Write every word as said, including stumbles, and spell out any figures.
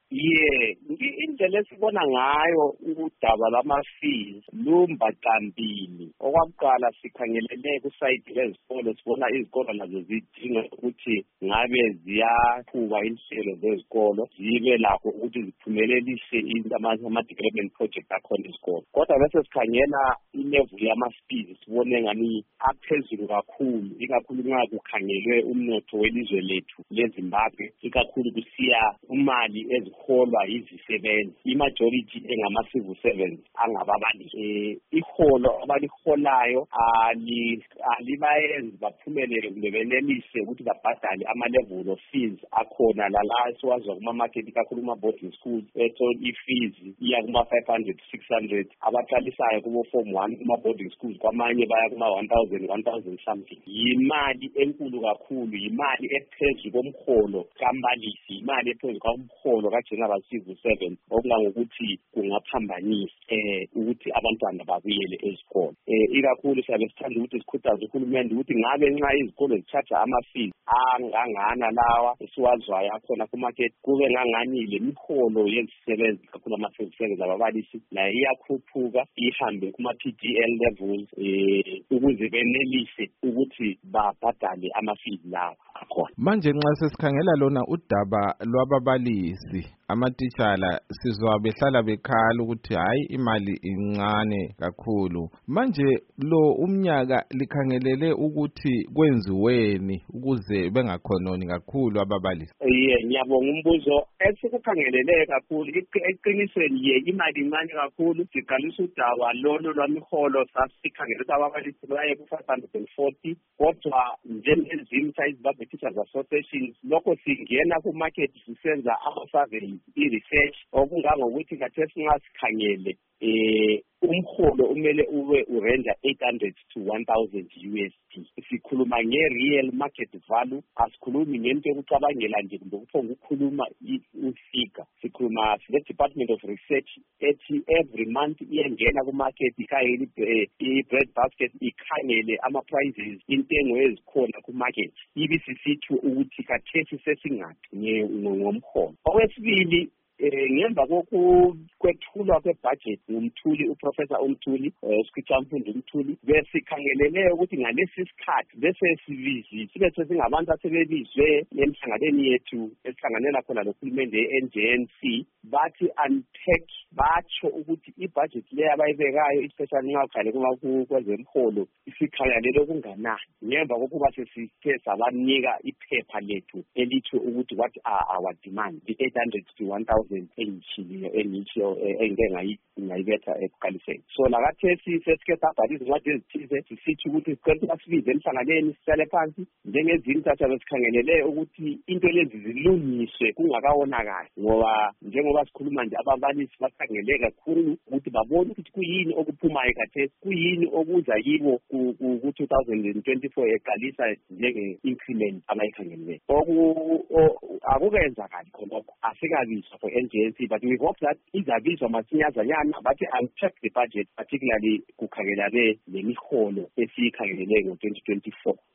Yeah, indlela esibona ngayo udaba lama-fees lumbaqambili. Okwakuqala sikhangelele kusayidi lezikolo, sibona izikolo nazo zidinga ukuthi ngabe ziyaqhuba inhlelo zezikolo zibe lakho ukuthi ziphumelelise ama-development project akhona esikolo. Kodwa bese sikhangela ilevel yama-fees sibone ngani aphezulu kakhulu, ikakhulu nxa kukhangelwe umnotho welizwe lethu leZimbabwe, ikakhulu kusiya umali eziholwa izisebenzi, imajority engama-civil servants angababalisi. Eh, iholo abaliholayo alibayenzi baphumelele kumbe benelise ukuthi babhadale ama-level of fees akhona lala esiwazwa kuma-market, ikakhulu kuma-boarding schools etho i-fees iya kuma-five hundred, six hundred, abaqalisayo kubo-form one kuma-boarding schools kwamanye baya kuma-one thousand, one thousand something. Yimali enkulu kakhulu, yimali ephezulu komholo kambalisi, yimali ephezulu komholo ka-general civil servant, okungangokuthi kungaphambanisa eh ukuthi abantwana babuyele ezikolo. Eh ikakhulu siyabe sithanda ukuthi sikhuthaze uhulumende ukuthi ngabe nxa izikolo zithatha ama-fees angangana lawa esiwazwayo akhona ku-market, kube ngangani le miholo yezisebenzi kakhulu ama-civil servants ababalisi nayo iyakhuphuka ihambe kuma-P D L levels eh ukuze benelise ukuthi babhadale ama-fees lawa akhona. Manje nxa sesikhangela lona udaba lwababalisi, amatitshala sizwa behlala bekhala ukuthi hayi imali incane kakhulu. Manje lo umnyaka likhangelele ukuthi kwenziweni ukuze bengakhononi kakhulu ababalisi? Yeah, ngiyabonga umbuzo. Esikukhangelele kakhulu eqinisweni ye imali incane kakhulu. Siqalisa udaba lolo lwamiholo sasikhangelele ababalisi baye ku-five hundred forty, kodwa njengezinye iZimbabwe Teachers Association lokho singena ku-market sisenza ama-surveys, i-research okungangokuthi kathesi nxa sikhangele eh umholo umele ube urenda eight hundred to one thousand U S D. Sikhuluma nge-real market value, asikhulumi ngento yokucabangela nje kumbe kuphonga ukukhuluma ufika. Sikhuluma le-Department of Research ethi every month iyengena ku-market ikhangele i-bread basket, ikhangele ama-prices, intengo ezikhona ku-market, ibe sisithi ukuthi kathesi sesingaphi ngomholo. Okwesibili, Eh ngemva kokwethulwa kwebudget ngumthuli uProfessor uMthuli uSikhitha Mfundo uMthuli, besikhangelele ukuthi ngalesi sikhathi bese sivizi sibe sesingabantu asebebizwe emhlanganweni yethu esihlanganela khona lohulumende ye-N J N C, bathi unpack batsho ukuthi ibudget le abayibekayo especially nxa kukhale kwezemholo isikhangelele okunganani. Ngemva kokuba sesithe sabanika iphepha lethu elitho ukuthi what are our demand, the eight hundred to one thousand engishilo engitsho engeke ngayibetha ekuqaliseni. So lakathesi sesike sabhalisa incwadi ezithize sisithi ukuthi sicela sibize emhlanganeni sisale phansi njengezinye thatha besikhangelele ukuthi into lezi zilungiswe kungakawonakali, ngoba njengoba sikhuluma nje ababalisi bakhangele kakhulu ukuthi babone ukuthi kuyini okuphumayo kathesi, kuyini okuza yibo ku-two thousand twenty-four eqalisa njenge-increment abayikhangelele. Akukenzakali khonokho, asikabizwa for N J N C, but we hope that izabizwa masinyazanyana bathi unpack the budget, particularly kukhangelane nemiholo esiyikhangelele ngo-twenty twenty-four.